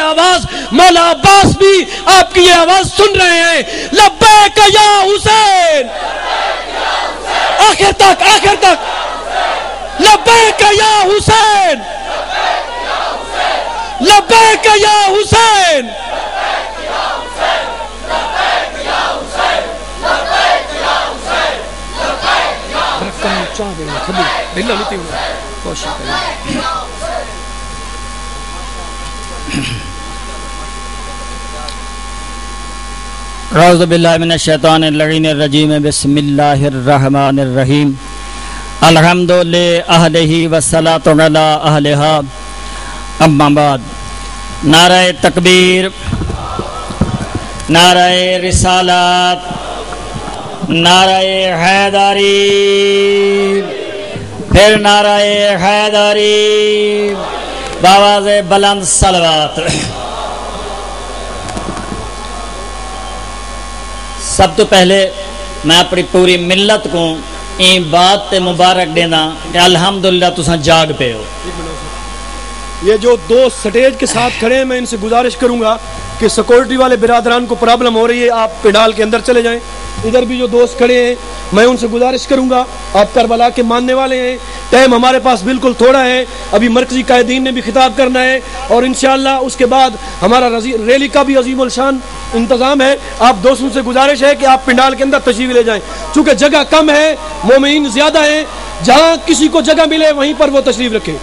آواز مولا عباس بھی آپ کی یہ آواز سن رہے ہیں، لبیک یا حسین، آخر تک آخر تک، لبیک یا حسین، لبیک یا حسین، اعوذ باللہ من الشیطان اللعین الرجیم، بسم اللہ الرحمن الرحیم، الحمد للہ والصلاة علی اہلہا، اما بعد۔ نعرہ تکبیر، نعرہ رسالت، نعرہ حیدری، پھر نعرہ حیدری، بآواز بلند صلوات۔ سب تو پہلے میں اپنی پوری ملت کو این بات تے مبارک دینا کہ الحمدللہ تساں جاگ پہ ہو۔ یہ جو دو سٹیج کے ساتھ کھڑے ہیں، میں ان سے گزارش کروں گا کہ سیکورٹی والے برادران کو پرابلم ہو رہی ہے، آپ پنڈال کے اندر چلے جائیں۔ ادھر بھی جو دوست کھڑے ہیں میں ان سے گزارش کروں گا، آپ کربلا کے ماننے والے ہیں، ٹائم ہمارے پاس بالکل تھوڑا ہے، ابھی مرکزی قائدین نے بھی خطاب کرنا ہے اور انشاءاللہ اس کے بعد ہمارا ریلی کا بھی عظیم الشان انتظام ہے۔ آپ دوستوں سے گزارش ہے کہ آپ پنڈال کے اندر تشریف لے جائیں، چونکہ جگہ کم ہے، مومنین زیادہ ہیں، جہاں کسی کو جگہ ملے وہیں پر وہ تشریف رکھے۔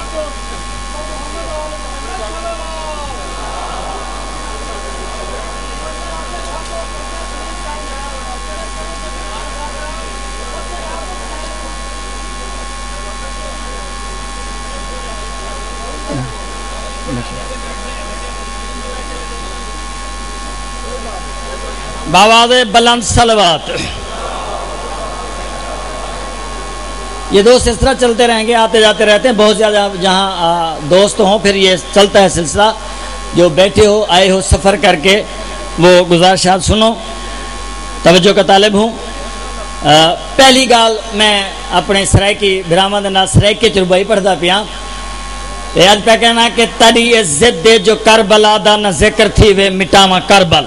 بآواز بلند صلوات۔ یہ دوست اس طرح چلتے رہیں گے، آتے جاتے رہتے ہیں، بہت زیادہ جہاں دوست ہوں پھر یہ چلتا ہے سلسلہ۔ جو بیٹھے ہو آئے ہو سفر کر کے وہ گزارشات سنو، توجہ کا طالب ہوں۔ پہلی گال میں اپنے سرائکی برامد نال سرائکی چربائی پڑھتا پیا، یاد پہ کہنا کہ تڑی ضد جو کربلا دا نہ ذکر تھی وے مٹاواں کربل۔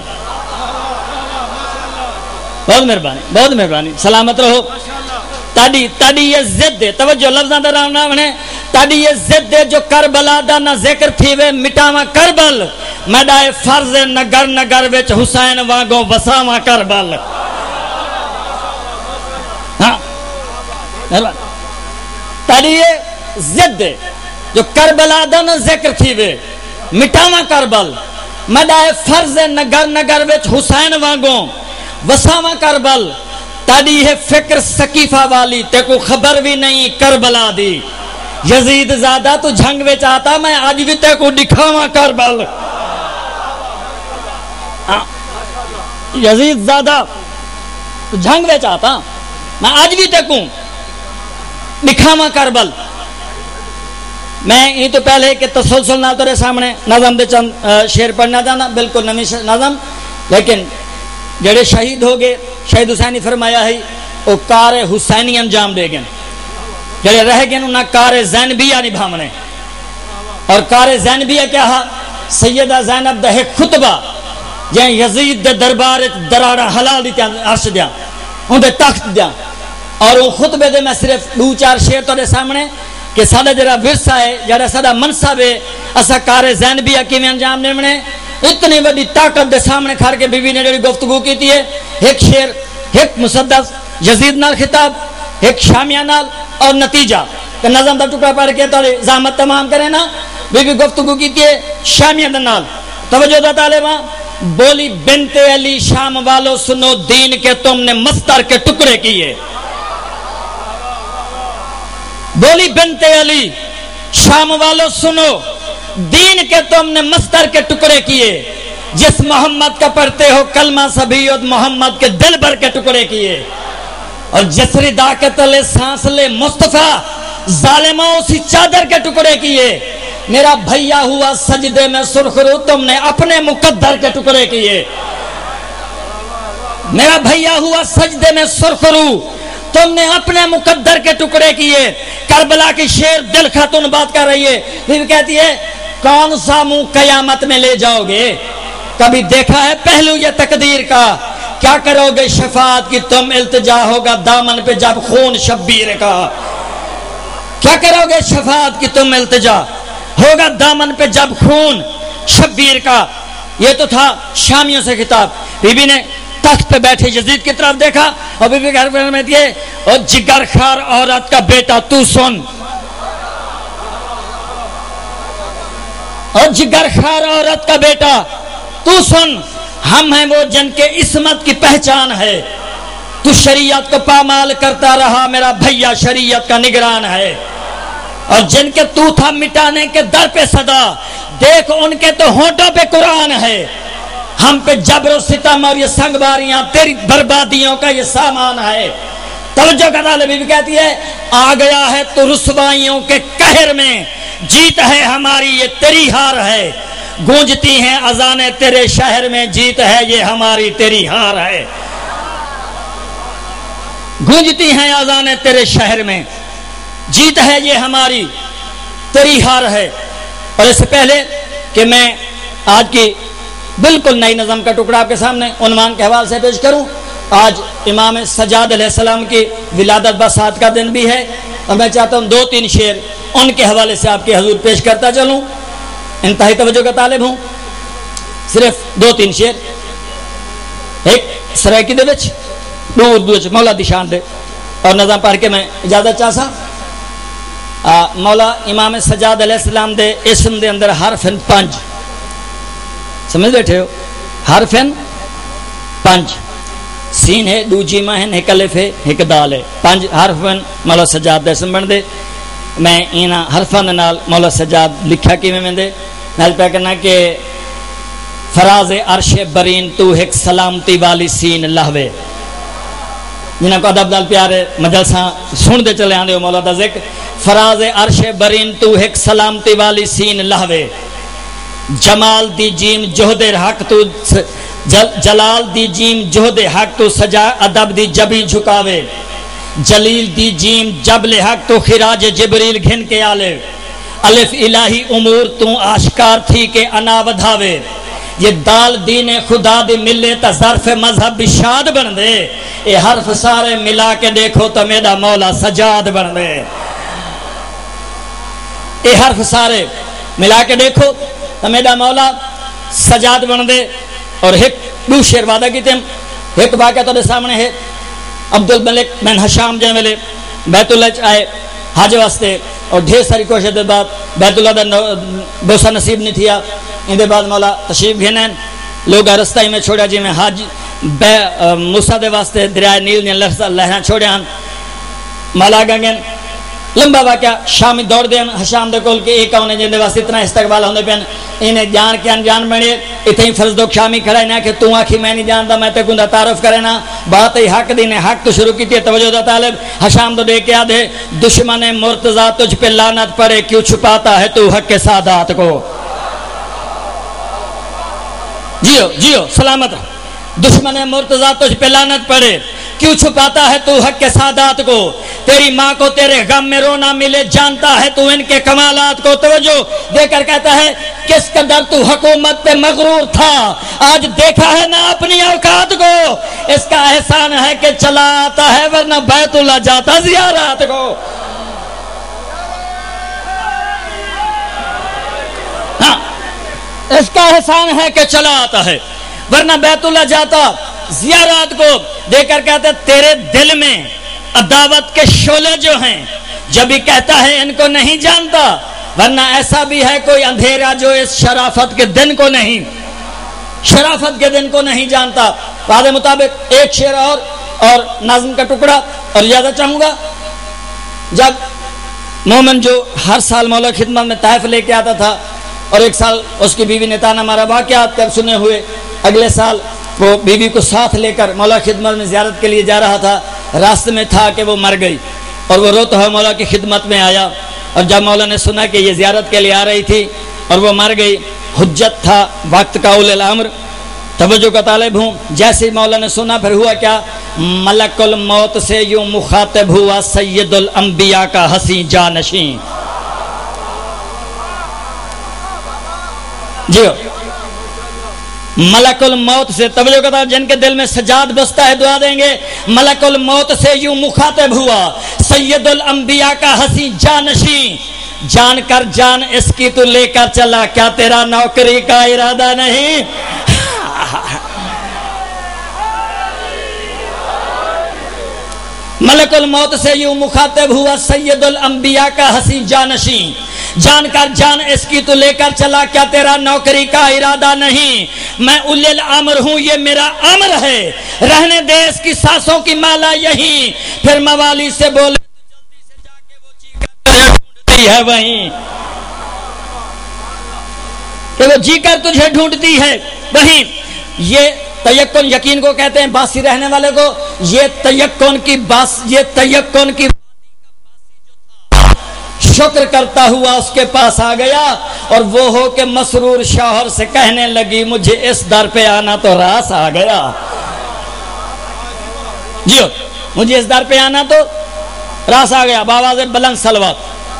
بہت مہربانی، بہت مہربانی، سلامت رہو۔ تڑی یہ ضد، توجہ لفظاں دا رام نام ہے، تڑی یہ ضد جو کربلا دا نہ ذکر تھی وے مٹاواں کربل، میڈائے فرض نگر نگر وچ حسین وانگوں وساواں کربل۔ ہاں تڑی یہ ضد جو کربلا دا نہ ذکر تھی وے مٹاواں کربل، میڈائے فرض نگر نگر وچ حسین وانگوں وساواں کربل، تاڑی ہے فکر سکیفہ والی تے کو خبر بھی نہیں کربلا دی، یزید زادہ تو جھنگ وچ آتا میں آج بھی تے کو دکھاواں کربل۔ یزید زادہ تو جھنگ وچ آتا میں آج بھی تے کو دکھاواں کربل۔ میں یہ تو پہلے کہ تسلسل نہ تیرے سامنے نظم دے چند شعر پڑھنا چاہنا، بالکل نمی نظم، لیکن جڑے شہید ہو گئے، شہید حسینی فرمایا ہے وہ کار حسینی انجام دے گئے، جڑے رہ گئے انہوں نے کار زینبیہ نبھامنے۔ اور کار زینبیہ کیا ہے؟ سیدہ زینب دا ایک خطبہ جہاں یزید دے دربار دراڑا حلال دیتے ہیں، عرش دیا ان دے تخت دیا، اور وہ خطبے دے میں صرف دو چار شعر تو دے سامنے کہ سادہ جڑا ورثہ ہے، جڑا سادہ منصب ہے، اسا کار زینبیہ کی میں انجام دینے، اتنی بڑی طاقت دے سامنے کھار کے بی بی نے جڑی گفتگو کی تھی ہے، ایک شعر، ایک مسدس یزید نال خطاب، ایک شامیہ نال، اور نتیجہ کہ نظم دا ٹکڑا پڑھ کے تو زحمت تمام کرے نا، بی بی گفتگو کی تھی ہے شامیہ نال۔ توجہ دا طالبہ، بولی بنت علی شام والو سنو دین کے تم نے مستر کے ٹکڑے کیے، بولی بنت علی شام والو سنو دین کے تم نے مستر کے ٹکڑے کیے، جس محمد کا پڑھتے ہو کلمہ سبھی اور محمد کے دل بھر کے ٹکڑے کیے، اور جس ردا کے تلے سانس لے مصطفیٰ ظالموں اسی چادر کے ٹکڑے کیے، میرا بھیا ہوا سجدے میں سرخرو تم نے اپنے مقدر کے ٹکڑے کیے، میرا بھیا ہوا سجدے میں سرخرو تم نے اپنے مقدر کے ٹکڑے کیے۔ کربلا کی شیر دل خاتون بات کر رہی ہے، وہ کہتی ہے कौन सा मुंह कयामत में ले जाओगे? कभी देखा है पहलू ये तकदीर का? क्या करोगे शफात की तुम, इल्तिजा होगा दामन पे जब खून शब्बीर का। क्या करोगे शफात की तुम, इल्तिजा होगा दामन पे जब खून शब्बीर का। ये तो था शामियों से खिताब। बीबी ने तख्त पे बैठे यजीद की तरफ देखा और बीबी घर में दिए, और जिगर खार औरत का बेटा तू सुन, और जिगर खार औरत का बेटा तू सुन, हम हैं वो जिनके इस्मत की पहचान है। तू शरीयत को पामाल करता रहा, मेरा भैया शरीयत का निगरान है। और जिनके तू था मिटाने के दर पे सदा, देख उनके तो होंठों पे कुरान है। हम पे जबर सितम और ये संगवारियां तेरी बर्बादियों का ये सामान है। तवज्जो का तालिब भी कहती है, आ गया है तो रुसवाइयों के कहर में, जीत है हमारी ये तेरी हार है। गूंजती हैं अजाने तेरे शहर में, जीत है ये हमारी तेरी हार है। गूंजती हैं अजाने तेरे शहर में, जीत है ये हमारी तेरी हार है। और इससे पहले कि मैं आज की बिल्कुल नई नज़म का टुकड़ा आपके सामने उन्वान के हवाले से पेश करूं, आज इमाम सज्जाद अलैहिस्सलाम की विलादत बसात का दिन भी है, और मैं चाहता हूं 2-3 शेर उनके हवाले से आपके हजूर पेश करता चलूं। इंतहाई तवज्जो का तालिब हूं, सिर्फ 2-3 शेर। एक सरायकी दे विच दूर मौला दी शान दे, और नज़म पढ़ के मैं इजाजत चाहसा। मौला इमाम सज्जाद अलैहिस्सलाम दे इस्म दे अंदर हरफन 5, समझ बैठे हो? हरफन 5, सीन है, 2 जीमा है, 1 अलिफ है, 1 दाल है। 5 हरफन मौला सज्जाद दा इस्म बनदे। मैं इन्हां हरफां दे नाल मौला सज्जाद लिखा किवें वेंदे, मैं पे कहना कि फराज अर्श बरीन तू एक सलामती वाली सीन लहवे। जिन्हों को अदब नाल प्यारे मजलसा सुनते चले आंदे हो मौला दा जिक्र, फराज अर्श बरीन तू एक सलामती वाली सीन लहवे। जमाल दी जीम जोहदे हक तू जलाल दी जीम जोहदे हक तू सजा अदब दी जबी झुकावे। जलील दी जीम जबले हक तू खिराज जिबरील घिन के आले। अलिफ इलाही उमूर तू आशकार थी के अना वधावे। ये दाल दीन खुदा दी मिले तो ज़र्फ मजहब बिशाद बन दे। ये हर्फ सारे मिला के देखो तो मेरा मौला सजाद बन दे। ये हर्फ सारे मिला के देखो तो मेरा मौला सजाद बन दे। और एक 2 शेर वादा की तेम एक वाक़या तो सामने है। अब्दुल मलिक बिन हशाम जै वेले बैतुल्ला आए हज वास्ते, और ढेर सारी कोशिश के बाद बैतुल्ला दा बोसा नसीब नहीं थिया। इनके बाद मौला तशरीफ घेन लोग रस्ता ही में छोड़ा, जिमें हज मूसा दे वास्ते दरिया नील ने लहरा छोड़िया। मौला गंगन लंबा वाक़या शामी दौड़ दे हशाम दे कोल के एक आने जिंदे वास्ते इतना इस्तकबाल होंदे पेन, इन्हें जान के अनजान बने। इतने ही फर्ज दो शामी खड़ा ना कि तू आखी मैं नहीं जानता, मैं ते कुंदा तारुफ करे ना। बात ही हक दी ने हक तो शुरू की थी। तवज्जो दा तालिब हशाम तो दे के आधे, दुश्मन मुर्तजा तुझ पे लानत पड़े, क्यों छुपाता है तू हक के सादात को। जियो जियो सलामत। दुश्मन मुर्तजा तुझ पे लानत पड़े, क्यों छुपाता है तू हक के सादात को। तेरी माँ को तेरे गम में रोना मिले, जानता है तू इनके कमालात को। तवज्जो देकर कहता है किस कदर तू हुकूमत पे मगरूर था, आज देखा है ना अपनी औकात को। इसका एहसान है कि चला आता है, वरना बैतुल्ला जाता ज़ियारत को। हाँ, इसका एहसान है कि चला आता है, वरना बैतुल्ला जाता ज़ियारत को। देकर कहते तेरे दिल में अदावत के शोले जो हैं, जब भी कहता है इनको नहीं जानता, वरना ऐसा भी है कोई अंधेरा जो इस शराफत के दिन को नहीं, शराफत के दिन को नहीं जानता। वादे मुताबिक एक शेर और नाज़्म का टुकड़ा और इजाजत चाहूंगा। जब मोमिन जो हर साल मौला खिदमत में ताइफ लेके आता था, और एक साल उसकी बीवी ने ताना मारा, वाक़यात तब सुने हुए, अगले साल वो बीवी को साथ लेकर मौला खिदमत में ज़ियारत के लिए जा रहा था। रास्ते में था कि वो मर गई, और वो रोता हुआ मौला की खिदमत में आया। और जब मौला ने सुना कि ये ज़ियारत के लिए आ रही थी और वो मर गई, हुज्जत था वक्त का उल अम्र। तवज्जो का तालिब हूँ। जैसे मौला ने सुना, फिर हुआ क्या, मलकुल मौत से यूं मुखातिब हुआ सैयदुल अंबिया का हसी जानशी। جی ملکل موت سے توجہ کرتا، جن کے دل میں سجاد بستا ہے دعا دیں گے. ملکل موت سے یوں مخاطب ہوا سید الانبیاء کا حسین جانشین، جان کر جان اس کی تو لے کر چلا، کیا تیرا نوکری کا ارادہ نہیں؟ ملک الموت سے یوں مخاطب ہوا سید الانبیاء کا حسین جانشین، جان کر جان اس کی تو لے کر چلا، کیا تیرا نوکری کا ارادہ نہیں؟ میں اولی الامر ہوں، یہ میرا امر ہے، رہنے دے اس کی سانسوں کی مالا یہیں. پھر موالی سے بولے جلدی سے جا کے وہ جی کر تجھے ڈھونڈتی ہے وہیں، کہ وہ جی کر تجھے ڈھونڈتی ہے وہیں. یہ تیقن یقین کو کہتے ہیں، باسی رہنے والے کو. یہ تیقن کی شکر کرتا ہوا اس کے پاس آ گیا، اور وہ ہو کہ مسرور شوہر سے کہنے لگی مجھے اس در پہ آنا تو راس آ گیا. جی مجھے اس در پہ آنا تو راس آ گیا. بآواز بلند صلوات.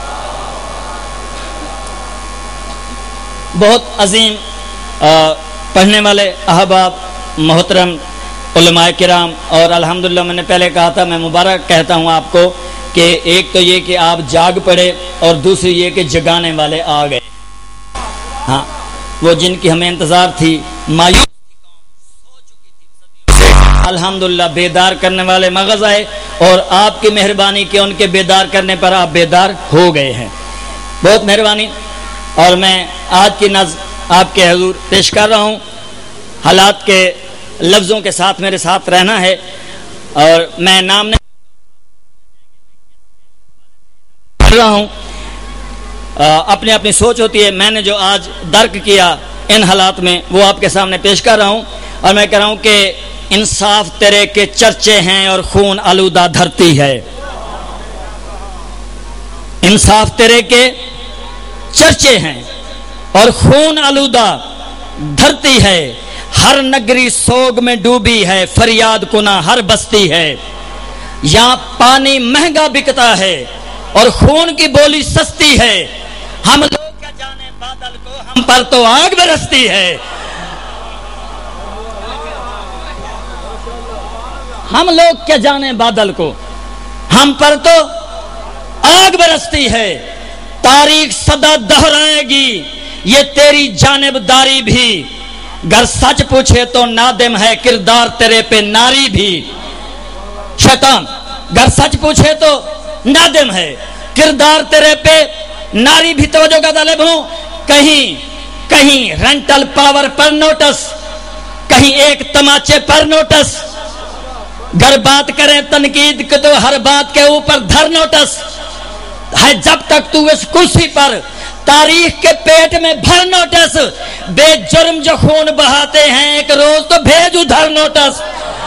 بہت عظیم پڑھنے والے احباب محترم علماء کرام، اور الحمدللہ میں نے پہلے کہا تھا، میں مبارک کہتا ہوں آپ کو کہ ایک تو یہ کہ آپ جاگ پڑے، اور دوسری یہ کہ جگانے والے آ گئے. ہاں وہ جن کی ہمیں انتظار تھی، مایوس الحمدللہ بیدار کرنے والے مغز آئے، اور آپ کی مہربانی کہ ان کے بیدار کرنے پر آپ بیدار ہو گئے ہیں. بہت مہربانی. اور میں آج کی نظم آپ کے حضور پیش کر رہا ہوں. حالات کے لفظوں کے ساتھ میرے ساتھ رہنا ہے، اور میں نام نہیں کر رہا ہوں. اپنی اپنی سوچ ہوتی ہے. میں نے جو آج درک کیا ان حالات میں وہ آپ کے سامنے پیش کر رہا ہوں، اور میں کہہ رہا ہوں کہ انصاف تیرے کے چرچے ہیں اور خون آلودہ دھرتی ہے. انصاف تیرے کے چرچے ہیں اور خون آلودہ دھرتی ہے. ہر نگری سوگ میں ڈوبی ہے، فریاد کنا ہر بستی ہے. یہاں پانی مہنگا بکتا ہے اور خون کی بولی سستی ہے. ہم لوگ کیا جانے بادل کو، ہم پر تو آگ برستی ہے. ہم لوگ کیا جانے بادل کو، ہم پر تو آگ برستی ہے. تاریخ صدا دہرائے گی یہ تیری جانبداری بھی، گر سچ پوچھے تو نادم ہے کردار تیرے پہ ناری بھی. شیطان گر سچ پوچھے تو نادم ہے کردار تیرے پہ ناری بھی. توجہ کا طالب ہوں. کہیں رینٹل پاور پر نوٹس، کہیں ایک تماچے پر نوٹس. گر بات کریں تنقید کے تو ہر بات کے اوپر دھر نوٹس ہے. جب تک تو اس کرسی پر تاریخ کے پیٹ میں بھر نوٹس. بے جرم جو خون بہاتے ہیں ایک روز تو بھیج ادھر نوٹس.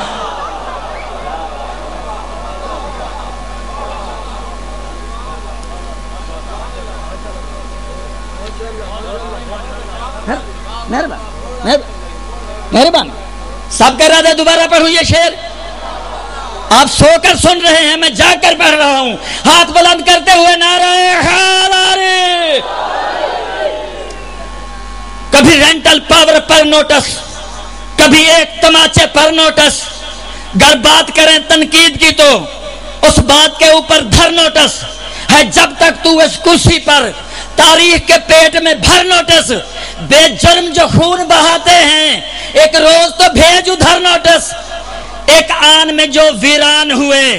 مہربان سب کہہ رہا تھا دوبارہ پڑھوں یہ شعر. آپ سو کر سن رہے ہیں، میں جا کر پڑھ رہا ہوں. ہاتھ بلند کرتے ہوئے نعرہ حیدری. کبھی رینٹل پاور پر نوٹس، کبھی ایک تماچے پر نوٹس. گر بات کریں تنقید کی تو اس بات کے اوپر دھر نوٹس ہے. جب تک تو اس کرسی پر تاریخ کے پیٹ میں بھر نوٹس. بے جرم جو خون بہاتے ہیں ایک روز تو بھیج ادھر نوٹس. ایک آن میں جو ویران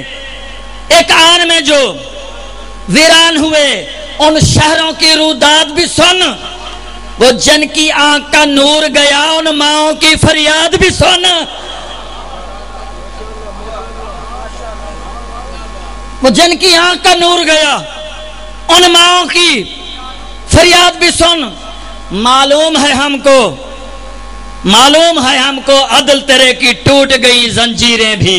ہوئے ان شہروں کی روداد بھی سن. وہ جن کی آنکھ کا نور گیا ان ماؤں کی فریاد بھی سن. وہ جن کی آنکھ کا نور گیا ان ماؤں کی فریاد بھی سن. معلوم ہے ہم کو عدل تیرے کی ٹوٹ گئی زنجیریں بھی.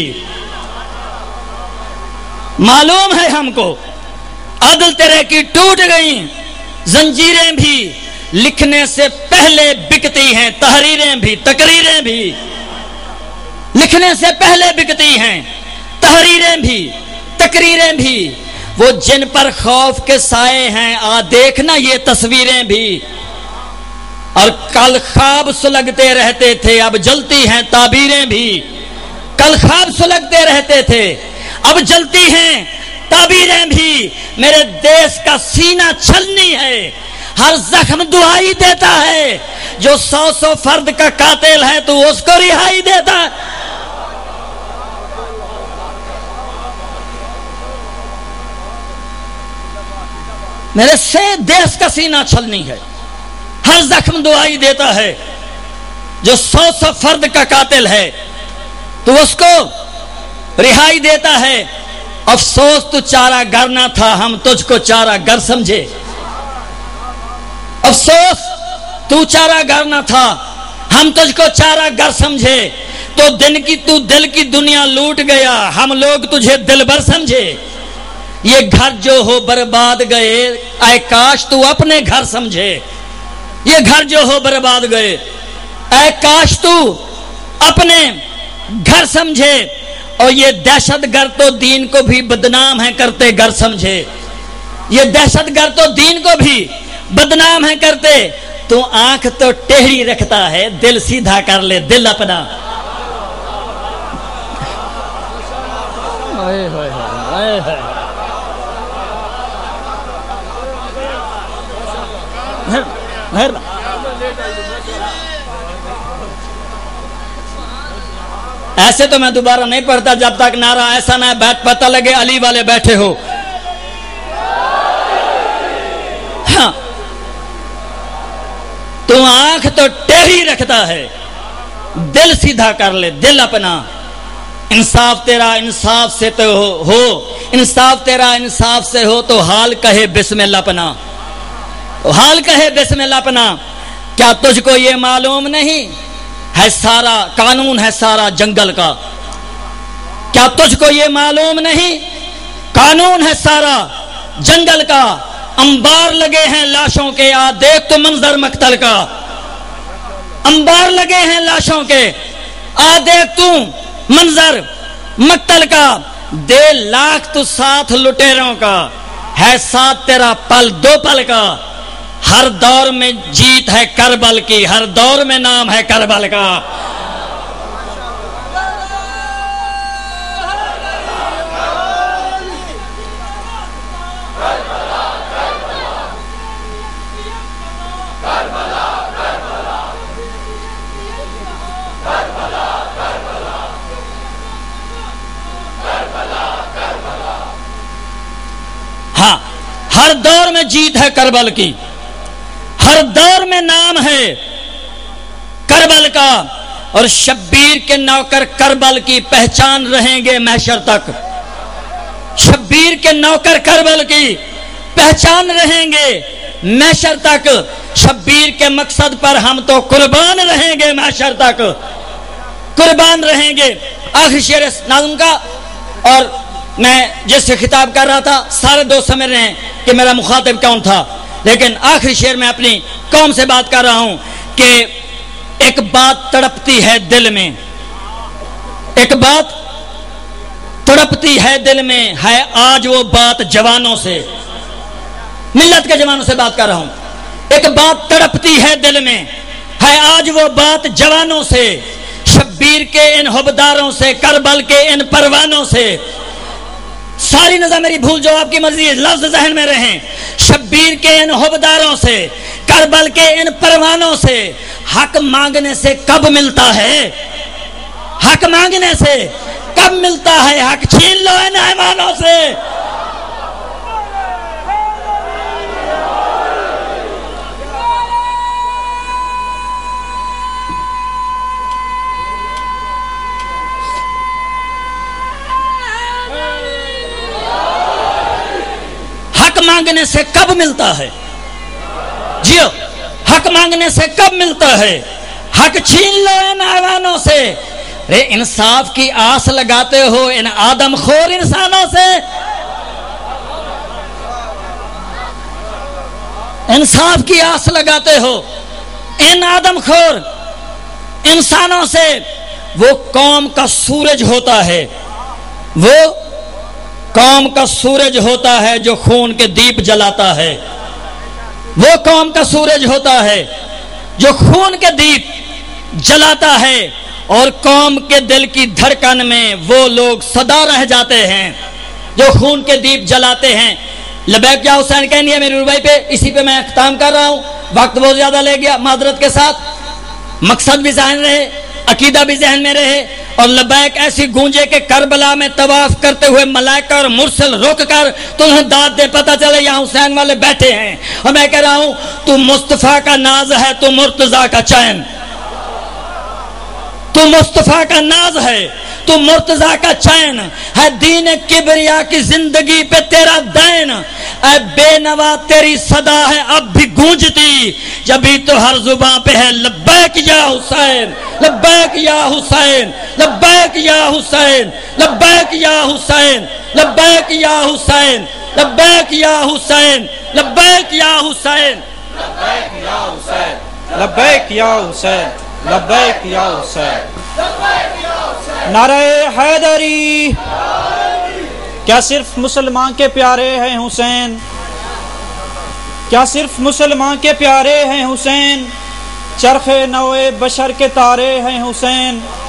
معلوم ہے ہم کو عدل تیرے کی ٹوٹ گئی زنجیریں بھی. لکھنے سے پہلے بکتی ہیں تحریریں بھی تقریریں بھی. لکھنے سے پہلے بکتی ہیں تحریریں بھی تقریریں بھی. وہ جن پر خوف کے سائے ہیں آ دیکھنا یہ تصویریں بھی. اور کل خواب سلگتے رہتے تھے اب جلتی ہیں تعبیریں بھی، کل خواب سلگتے رہتے تھے اب جلتی ہیں تعبیریں بھی، میرے دیس کا سینہ چھلنی ہے، ہر زخم دعائی دیتا ہے، جو 100 فرد کا قاتل ہے تو اس کو رہائی دیتا ہے۔ میرے سے دیس کا سینہ چھلنی ہے، ہر زخم دعائی دیتا ہے، جو 100 فرد کا قاتل ہے تو اس کو رہائی دیتا ہے۔ افسوس تو چارہ گر نہ تھا، ہم تجھ کو چارہ گر سمجھے، افسوس تو چارہ گر نہ تھا، ہم تجھ کو چارہ گر سمجھے، تو دل کی دنیا لوٹ گیا، ہم لوگ تجھے دل بر سمجھے۔ یہ گھر جو ہو برباد گئے، اے کاش تو اپنے گھر سمجھے، یہ گھر جو ہو برباد گئے، اے کاش تو اپنے گھر سمجھے، اور یہ دہشت گرد تو دین کو بھی بدنام ہے کرتے گر سمجھے، یہ دہشت گرد تو دین کو بھی بدنام ہے کرتے، تو آنکھ تو ٹیڑھی رکھتا ہے، دل سیدھا کر لے دل اپنا۔ ایسے تو میں دوبارہ نہیں پڑھتا جب تک نعرہ ایسا نہ پتہ لگے علی والے بیٹھے ہو۔ ہاں تو آنکھ تو ٹیڑھی رکھتا ہے، دل سیدھا کر لے دل اپنا۔ انصاف تیرا انصاف سے تو ہو، انصاف تیرا انصاف سے ہو تو حال کہے بسم اللہ اپنا، حال کہے بسم اللہ اپنا۔ کیا تجھ کو یہ معلوم نہیں ہے سارا قانون ہے سارا جنگل کا؟ کیا تجھ کو یہ معلوم نہیں قانون ہے سارا جنگل کا؟ انبار لگے ہیں لاشوں کے، آ دیکھ تو منظر مقتل کا، انبار لگے ہیں لاشوں کے، آ دیکھ تو منظر مقتل کا۔ دے لاکھ تو ساتھ لٹیروں کا، ہے ساتھ تیرا پل دو پل کا۔ ہر دور میں جیت ہے کربل کی، ہر دور میں نام ہے کربل کا۔ ہاں ہر دور میں جیت ہے کربل کی، ہر دور میں نام ہے کربل کا، اور شبیر کے نوکر کربل کی پہچان رہیں گے محشر تک، شبیر کے نوکر کربل کی پہچان رہیں گے محشر تک، شبیر کے مقصد پر ہم تو قربان رہیں گے محشر تک، قربان رہیں گے۔ آخری شعر ناظم کا، اور میں جس سے خطاب کر رہا تھا سارے دوست سمجھ رہے ہیں کہ میرا مخاطب کون تھا، لیکن آخری شعر میں اپنی قوم سے بات کر رہا ہوں کہ ایک بات تڑپتی ہے دل میں، ایک بات تڑپتی ہے دل میں، ہے آج وہ بات جوانوں سے، ملت کے جوانوں سے بات کر رہا ہوں۔ ایک بات تڑپتی ہے دل میں، ہے آج وہ بات جوانوں سے، شبیر کے ان حبداروں سے، کربل کے ان پروانوں سے۔ ساری نظم میری بھول جو آپ کی مرضی ہے، لفظ ذہن میں رہیں۔ شبیر کے ان حبداروں سے، کربل کے ان پروانوں سے، حق مانگنے سے کب ملتا ہے، حق مانگنے سے کب ملتا ہے، حق چھین لو ان ایمانوں سے۔ مانگنے سے کب ملتا ہے، جیو حق مانگنے سے کب ملتا ہے، حق چھین لو ان ایوانوں سے۔ رے انصاف کی آس لگاتے ہو ان آدم خور انسانوں سے، انصاف کی آس لگاتے ہو ان آدم خور انسانوں سے۔ وہ قوم کا سورج ہوتا ہے، وہ قوم کا سورج ہوتا ہے جو خون کے دیپ جلاتا ہے، وہ قوم کا سورج ہوتا ہے جو خون کے دیپ جلاتا ہے اور قوم کے دل کی دھڑکن میں وہ لوگ سدا رہ جاتے ہیں جو خون کے دیپ جلاتے ہیں۔ لبیک یا حسین کہنی ہے میری ربائی پہ، اسی پہ میں اختتام کر رہا ہوں، وقت بہت زیادہ لے گیا معذرت کے ساتھ۔ مقصد بھی ذہن رہے، عقیدہ بھی ذہن میں رہے، اور لبیک ایسی گونجے کہ کربلا میں طواف کرتے ہوئے ملائکہ اور مرسل رک کر تمہیں داد دے، پتہ چلے یہاں حسین والے بیٹھے ہیں۔ اور میں کہہ رہا ہوں تو مصطفیٰ کا ناز ہے، تو مرتضیٰ کا چین، تو مصطفیٰ کا ناز ہے، تو مرتضیٰ کا چین ہے، دین کبریا کی زندگی پہ تیرا دین، اے بے نوا تیری صدا ہے اب بھی گونجتی، جبھی تو ہر زباں پہ ہے لبیک یا حسین، لبیک یا حسین، لبیک یا حسین، لبیک یا حسین، لبیک یا حسین، لبیک یا حسین، لبیک یا حسین، لبیک یا حسین، لبیک یا حسین، لبیک یا حسین۔ نعرہ حیدری، کیا صرف مسلمان کے پیارے ہیں حسین؟ کیا صرف مسلمان کے پیارے ہیں حسین؟ چرخ نوے بشر کے تارے ہیں حسین۔